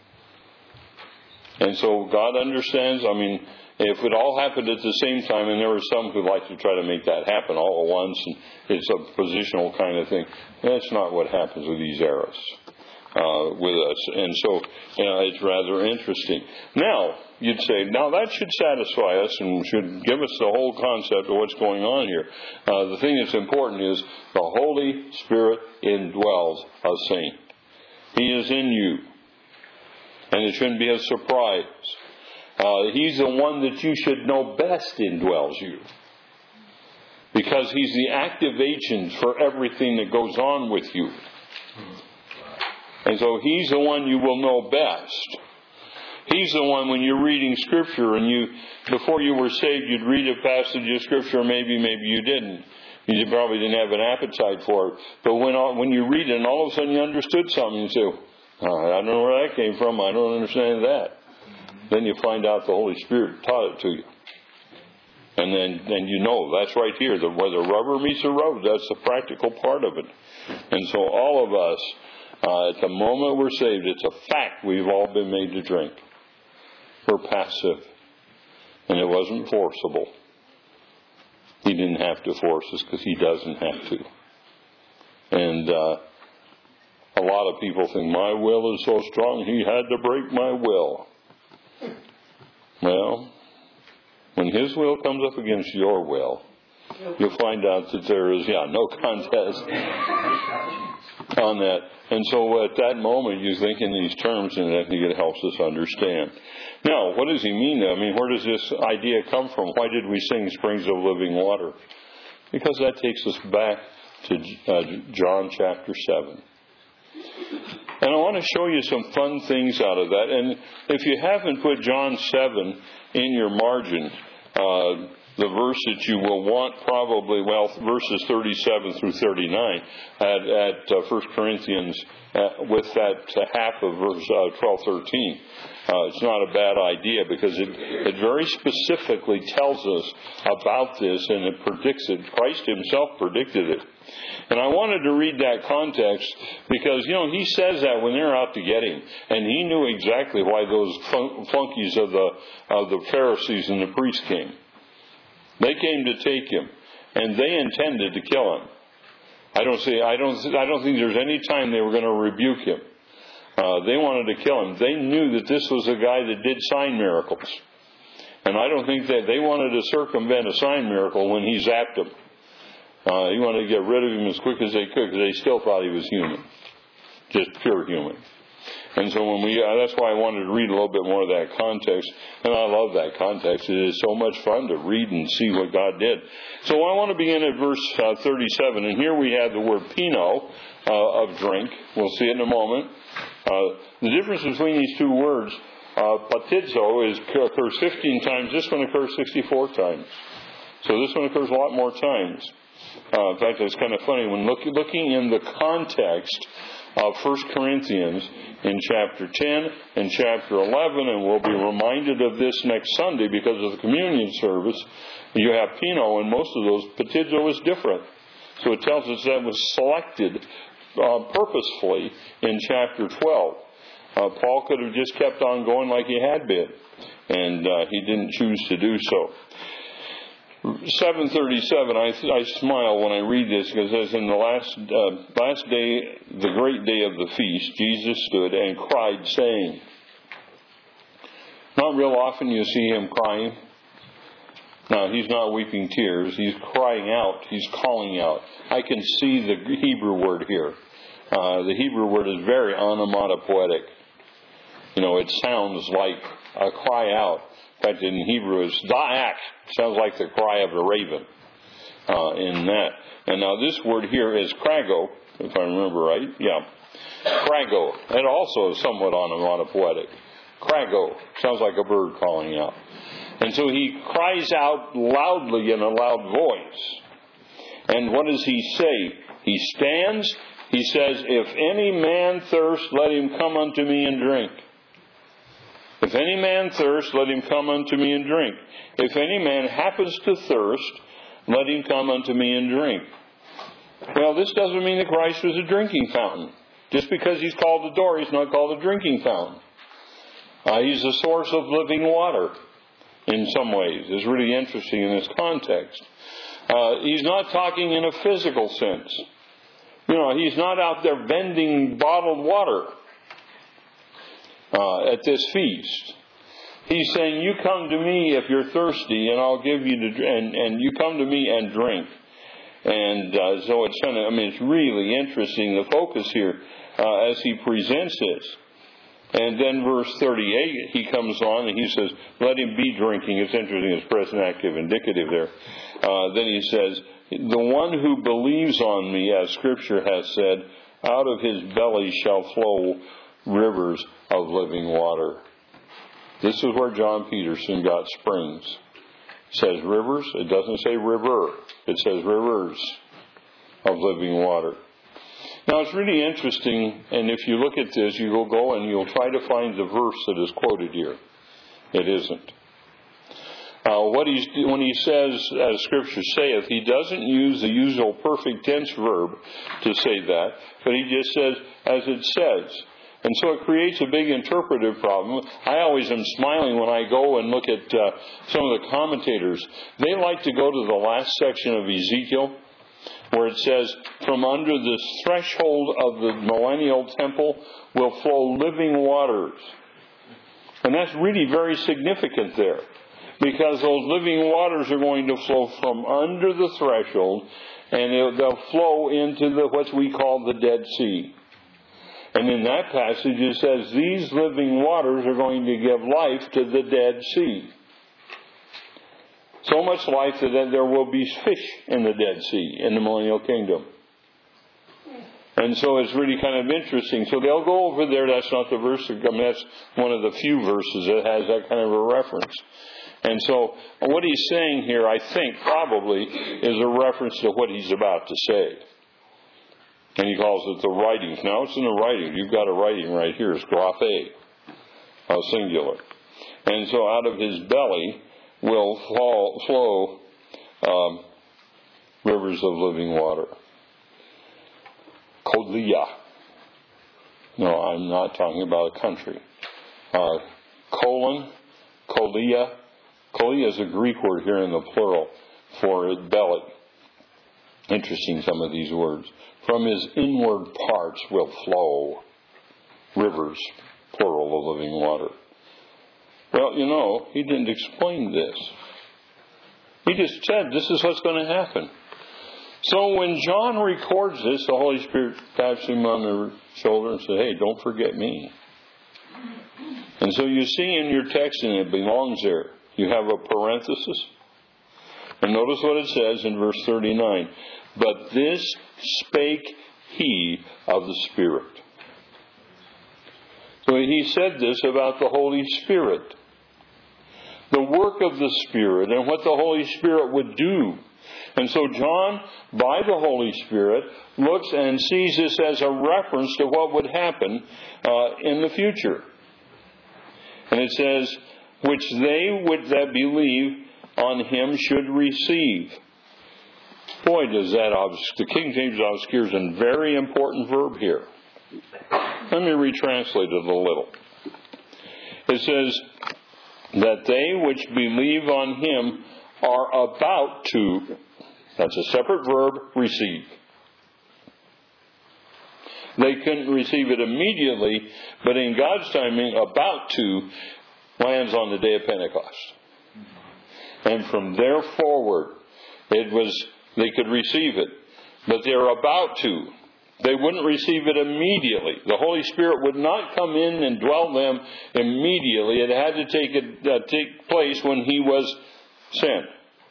And so God understands, I mean, if it all happened at the same time, and there were some who like to try to make that happen all at once, and it's a positional kind of thing, that's not what happens with these eras. Uh, with us. And so uh, it's rather interesting. Now, you'd say, now that should satisfy us and should give us the whole concept of what's going on here. Uh, the thing that's important is the Holy Spirit indwells a saint. He is in you. And it shouldn't be a surprise. Uh, he's the one that you should know best indwells you. Because He's the active agent for everything that goes on with you. And so He's the one you will know best. He's the one when you're reading Scripture and you, before you were saved, you'd read a passage of Scripture, maybe, maybe you didn't. You probably didn't have an appetite for it. But when when you read it and all of a sudden you understood something, you say, oh, I don't know where that came from. I don't understand that. Then you find out the Holy Spirit taught it to you. And then, then you know, that's right here. The, where the rubber meets the road, that's the practical part of it. And so all of us, Uh, at the moment we're saved, it's a fact we've all been made to drink. We're passive. And it wasn't forcible. He didn't have to force us because He doesn't have to. And uh, a lot of people think, my will is so strong, He had to break my will. Well, when His will comes up against your will, you'll find out that there is, yeah, no contest on that. And so at that moment, you think in these terms, and I think it helps us understand. Now, what does he mean? I mean, where does this idea come from? Why did we sing Springs of Living Water? Because that takes us back to uh, John chapter seven. And I want to show you some fun things out of that. And if you haven't put John seven in your margin, uh, the verse that you will want probably, well, verses thirty-seven through thirty-nine at, at uh, First Corinthians uh, with that uh, half of verse uh, twelve, thirteen. Uh, it's not a bad idea because it, it very specifically tells us about this, and it predicts it. Christ himself predicted it. And I wanted to read that context because, you know, he says that when they're out to get him. And he knew exactly why those flunkies of the, of the Pharisees and the priests came. They came to take him, and they intended to kill him. I don't see. I don't. I don't think there's any time they were going to rebuke him. Uh, they wanted to kill him. They knew that this was a guy that did sign miracles, and I don't think that they wanted to circumvent a sign miracle when he zapped them. Uh, he wanted to get rid of him as quick as they could because they still thought he was human, just pure human. And so when we, uh, that's why I wanted to read a little bit more of that context. And I love that context. It is so much fun to read and see what God did. So I want to begin at verse uh, thirty-seven. And here we have the word pino, uh, of drink. We'll see it in a moment. Uh, the difference between these two words, uh, baptizo, is, occurs fifteen times. This one occurs sixty-four times. So this one occurs a lot more times. Uh, in fact, it's kind of funny. When look, looking in the context of First Corinthians in chapter ten and chapter eleven, and we'll be reminded of this next Sunday because of the communion service, you have pino, and most of those, baptizo is different. So it tells us that was selected uh, purposefully in chapter twelve. Uh, Paul could have just kept on going like he had been, and uh, he didn't choose to do so. seven thirty-seven, I, I smile when I read this because as in the last uh, last day, the great day of the feast, Jesus stood and cried, saying, not real often you see him crying. No, he's not weeping tears. He's crying out. He's calling out. I can see the Hebrew word here. Uh, the Hebrew word is very onomatopoetic. You know, it sounds like a cry out. In fact, in Hebrew, it's da'ak. Sounds like the cry of a raven uh, in that. And now this word here is krago, if I remember right. Yeah. Krago. It also is somewhat onomatopoetic. Krago. Sounds like a bird calling out. And so he cries out loudly in a loud voice. And what does he say? He stands. He says, if any man thirst, let him come unto me and drink. If any man thirst, let him come unto me and drink. If any man happens to thirst, let him come unto me and drink. Well, this doesn't mean that Christ was a drinking fountain. Just because he's called the door, he's not called a drinking fountain. Uh, he's the source of living water in some ways. It's really interesting in this context. Uh, he's not talking in a physical sense. You know, he's not out there vending bottled water. Uh, at this feast, he's saying, "You come to me if you're thirsty, and I'll give you to, and and you come to me and drink." And uh, so it's kind of, I mean, it's really interesting the focus here uh, as he presents this. And then verse thirty-eight, he comes on and he says, "Let him be drinking." It's interesting, it's present active indicative there. Uh, then he says, "The one who believes on me, as Scripture has said, out of his belly shall flow rivers of living water." This is where John Peterson got springs. It says rivers. It doesn't say river. It says rivers of living water. Now it's really interesting, and if you look at this, you will go and you'll try to find the verse that is quoted here. It isn't. Uh, what he's, when he says, as Scripture saith, he doesn't use the usual perfect tense verb to say that, but he just says, as it says. And so it creates a big interpretive problem. I always am smiling when I go and look at uh, some of the commentators. They like to go to the last section of Ezekiel, where it says, from under the threshold of the millennial temple will flow living waters. And that's really very significant there, because those living waters are going to flow from under the threshold, and they'll flow into the what we call the Dead Sea. And in that passage it says these living waters are going to give life to the Dead Sea. So much life that there will be fish in the Dead Sea in the millennial kingdom. And so it's really kind of interesting. So they'll go over there. That's not the verse. I mean, that's one of the few verses that has that kind of a reference. And so what he's saying here, I think, probably is a reference to what he's about to say. And he calls it the writings. Now it's in the writings. You've got a writing right here. It's graphe, uh, singular. And so out of his belly will fall, flow um, rivers of living water. Kolia. No, I'm not talking about a country. Uh, colon, kolia. Kolia is a Greek word here in the plural for belly. Interesting, some of these words. From his inward parts will flow rivers, plural, of living water. Well, you know, he didn't explain this. He just said this is what's going to happen. So when John records this, the Holy Spirit taps him on the shoulder and says, hey, don't forget me. And so you see in your text, and it belongs there, you have a parenthesis. And notice what it says in verse thirty-nine. But this spake he of the Spirit. So he said this about the Holy Spirit. The work of the Spirit and what the Holy Spirit would do. And so John, by the Holy Spirit, looks and sees this as a reference to what would happen uh, in the future. And it says, which they would that believe on him should receive. Boy, does that obscure. The King James obscures a very important verb here. Let me retranslate it a little. It says that they which believe on him are about to, that's a separate verb, receive. They couldn't receive it immediately, but in God's timing, about to lands on the day of Pentecost. And from there forward, it was, they could receive it, but they're about to. They wouldn't receive it immediately. The Holy Spirit would not come in and dwell them immediately. It had to take, a, uh, take place when he was sent.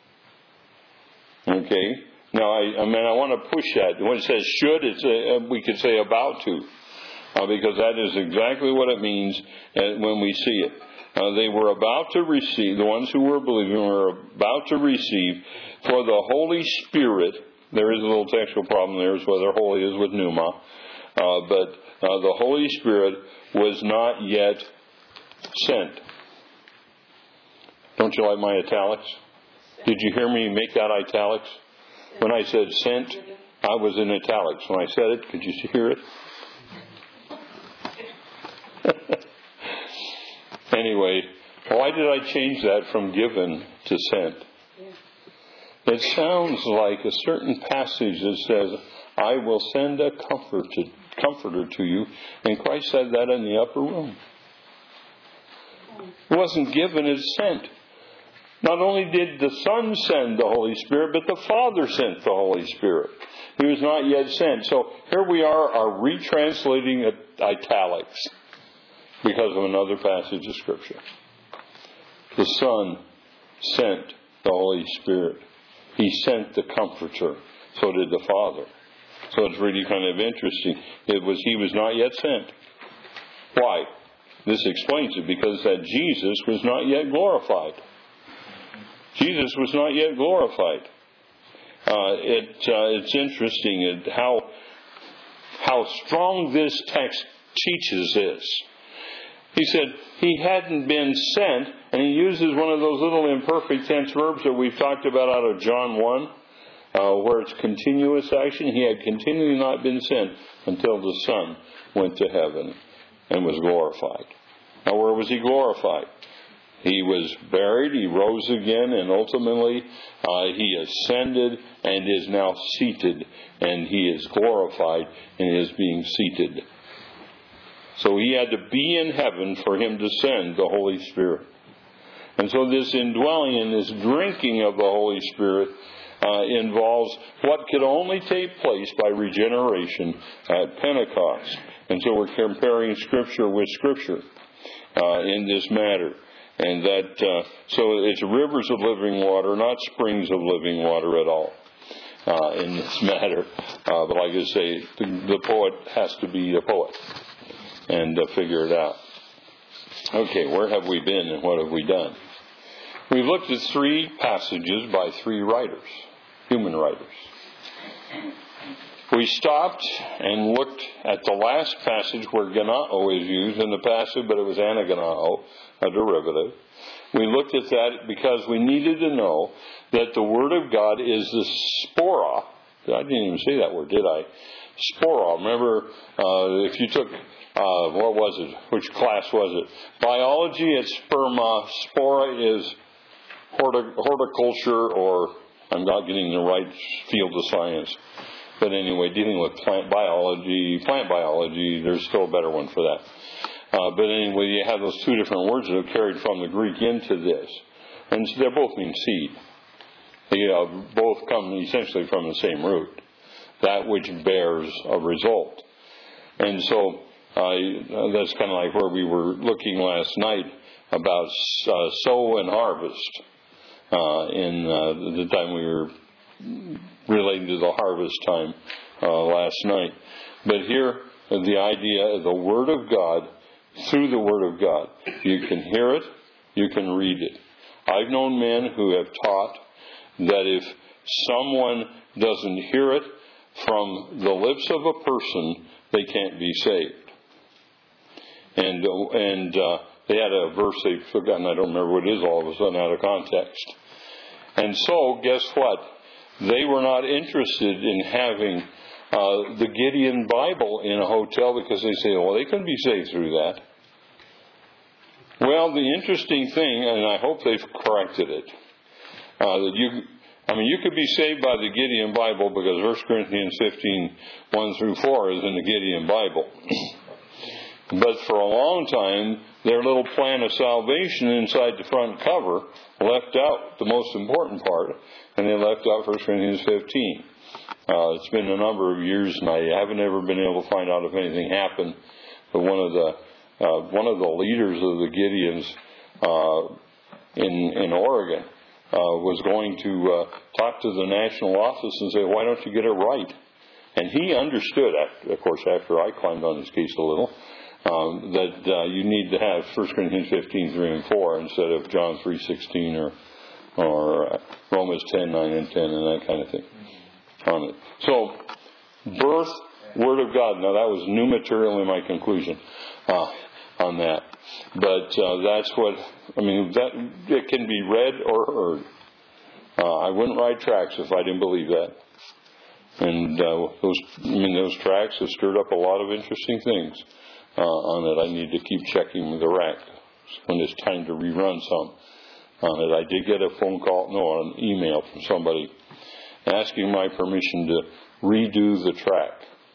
Okay? Now, I, I mean, I want to push that. When it says should, it's a, we could say about to. Uh, because that is exactly what it means uh, when we see it. Uh, they were about to receive, the ones who were believing were about to receive, for the Holy Spirit. There is a little textual problem there, is whether holy is with pneuma. Uh, but uh, the Holy Spirit was not yet sent. Don't you like my italics? Did you hear me make that italics? When I said sent, I was in italics. When I said it, could you hear it? Anyway, why did I change that from given to sent? It sounds like a certain passage that says, I will send a comforter, comforter to you. And Christ said that in the upper room. It wasn't given, it's sent. Not only did the Son send the Holy Spirit, but the Father sent the Holy Spirit. He was not yet sent. So here we are, are retranslating italics because of another passage of Scripture. The Son sent the Holy Spirit. He sent the Comforter. So did the Father. So it's really kind of interesting. It was He was not yet sent. Why? This explains it, because that Jesus was not yet glorified. Jesus was not yet glorified. Uh, it, uh, it's interesting how how strong this text teaches this. He said he hadn't been sent, and he uses one of those little imperfect tense verbs that we've talked about out of John one, uh, where it's continuous action. He had continually not been sent until the Son went to heaven and was glorified. Now, where was he glorified? He was buried, he rose again, and ultimately uh, he ascended and is now seated, and he is glorified and is being seated. So he had to be in heaven for him to send the Holy Spirit. And so this indwelling and this drinking of the Holy Spirit uh, involves what could only take place by regeneration at Pentecost. And so we're comparing Scripture with Scripture uh, in this matter. And that, uh, so it's rivers of living water, not springs of living water at all. uh, in this matter. Uh, but like I say, the, the poet has to be a poet and uh, figure it out. Okay, where have we been and what have we done? We've looked at three passages by three writers, human writers. We stopped and looked at the last passage where ganao is used in the passage, but it was anaganao, a derivative. We looked at that because we needed to know that the Word of God is the spora. I didn't even say that word, did I? Spora. Remember, uh, if you took, uh, what was it? Which class was it? Biology at sperma. Spora is hortic- horticulture, or I'm not getting the right field of science. But anyway, dealing with plant biology, plant biology, there's still a better one for that. Uh, but anyway, you have those two different words that are carried from the Greek into this. And they both mean seed. They uh, both come essentially from the same root, that which bears a result. And so uh, that's kind of like where we were looking last night about uh, sow and harvest uh, in uh, the time we were relating to the harvest time uh, last night. But here, the idea of the Word of God, through the Word of God. You can hear it, you can read it. I've known men who have taught that if someone doesn't hear it from the lips of a person, they can't be saved. And and uh, they had a verse they've forgotten, I don't remember what it is all of a sudden out of context. And so, guess what? They were not interested in having uh, the Gideon Bible in a hotel because they say, well, they couldn't be saved through that. Well, the interesting thing, and I hope they've corrected it, uh, that you, I mean, you could be saved by the Gideon Bible because First Corinthians fifteen, one through four is in the Gideon Bible. But for a long time, their little plan of salvation inside the front cover left out the most important part, and they left out First Corinthians fifteen. Uh, it's been a number of years, and I haven't ever been able to find out if anything happened. But one of the uh, one of the leaders of the Gideons uh, in in Oregon uh, was going to uh, talk to the national office and say, "Why don't you get it right?" And he understood, of course, after I climbed on his case a little, um, that uh, you need to have First Corinthians fifteen, three and four instead of John three sixteen or or Romans ten, nine and ten and that kind of thing on it. So, birth, Word of God. Now, that was new material in my conclusion uh, on that. But uh, that's what, I mean, that it can be read or heard. Uh, I wouldn't ride tracks if I didn't believe that. And uh, those, I mean, those tracks have stirred up a lot of interesting things uh, on it. I need to keep checking with the rack when it's time to rerun some on it. I did get a phone call, no, an email from somebody asking my permission to redo the track.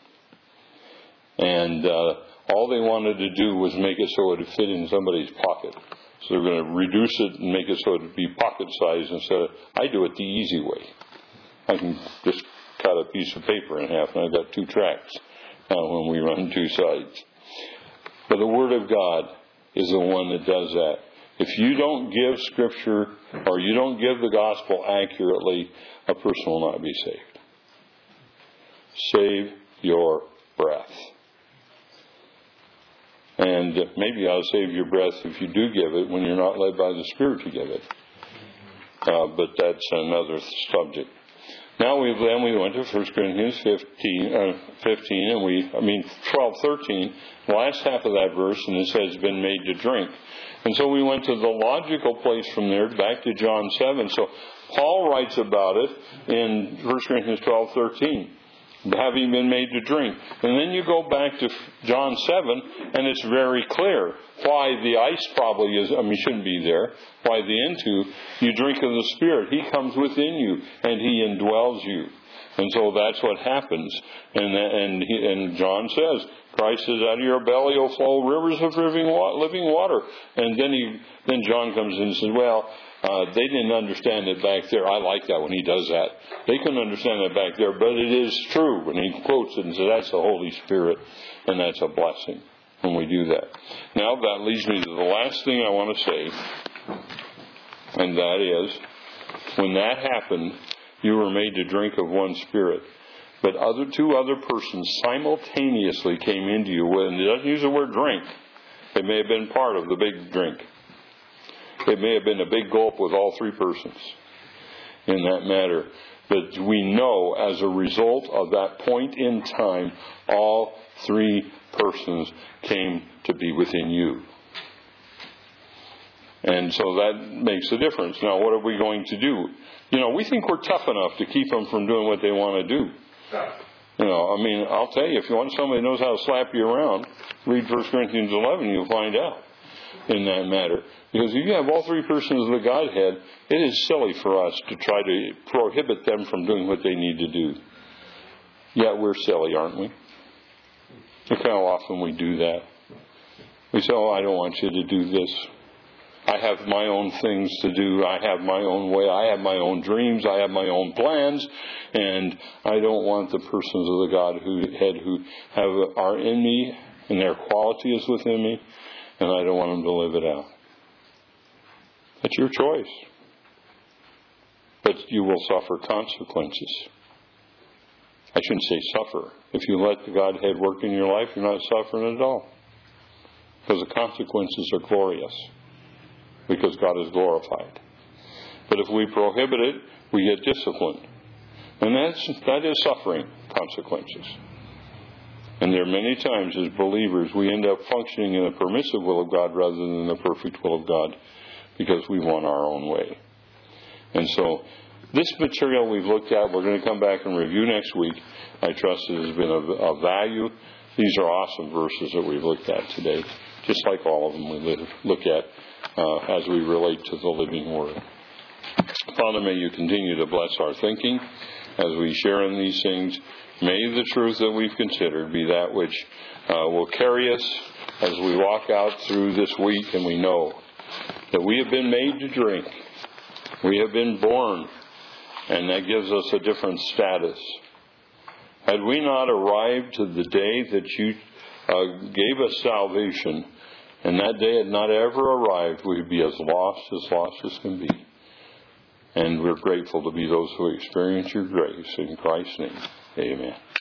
And uh, all they wanted to do was make it so it would fit in somebody's pocket. So they're going to reduce it and make it so it would be pocket size instead of, I do it the easy way. I can just cut a piece of paper in half and I've got two tracks uh, when we run two sides. But the Word of God is the one that does that. If you don't give Scripture or you don't give the gospel accurately, a person will not be saved. Save your breath. And maybe I'll save your breath if you do give it when you're not led by the Spirit to give it. Uh, but that's another subject. Now we then we went to First Corinthians fifteen, uh, fifteen, and we, I mean twelve, thirteen, the last half of that verse, and it says, "Been made to drink." And so we went to the logical place from there, back to John seven. So Paul writes about it in First Corinthians twelve, thirteen, having been made to drink. And then you go back to John seven, and it's very clear why the ice probably is, I mean, shouldn't be there. Why the into, you drink of the Spirit. He comes within you, and He indwells you. And so that's what happens. And and, he, and John says, Christ says, out of your belly will flow rivers of living water. And then he, then John comes in and says, well, uh, they didn't understand it back there. I like that when he does that. They couldn't understand it back there, but it is true. And he quotes it and says, that's the Holy Spirit, and that's a blessing when we do that. Now that leads me to the last thing I want to say, and that is, when that happened, you were made to drink of one Spirit. But other two other persons simultaneously came into you. And it doesn't use the word drink. It may have been part of the big drink. It may have been a big gulp with all three persons in that matter. But we know as a result of that point in time, all three persons came to be within you. And so that makes a difference. Now, what are we going to do? You know, we think we're tough enough to keep them from doing what they want to do. You know, I mean, I'll tell you, if you want somebody who knows how to slap you around, read First Corinthians eleven, you'll find out in that matter. Because if you have all three persons of the Godhead, it is silly for us to try to prohibit them from doing what they need to do. Yet we're silly, aren't we? Look how often we do that. We say, oh, I don't want you to do this. I have my own things to do. I have my own way. I have my own dreams. I have my own plans. And I don't want the persons of the Godhead who have, are in me and their quality is within me. And I don't want them to live it out. That's your choice. But you will suffer consequences. I shouldn't say suffer. If you let the Godhead work in your life, you're not suffering at all. Because the consequences are glorious. Because God is glorified. But if we prohibit it, we get discipline. And that's, that is suffering consequences. And there are many times as believers we end up functioning in the permissive will of God rather than the perfect will of God because we want our own way. And so this material we've looked at, we're going to come back and review next week. I trust it has been of, of value. These are awesome verses that we've looked at today, just like all of them we look at uh, as we relate to the living Word. Father, may you continue to bless our thinking as we share in these things. May the truth that we've considered be that which uh, will carry us as we walk out through this week, and we know that we have been made to drink. We have been born, and that gives us a different status. Had we not arrived to the day that you uh, gave us salvation, and that day had not ever arrived, we'd be as lost as lost as can be. And we're grateful to be those who experience your grace. In Christ's name, amen.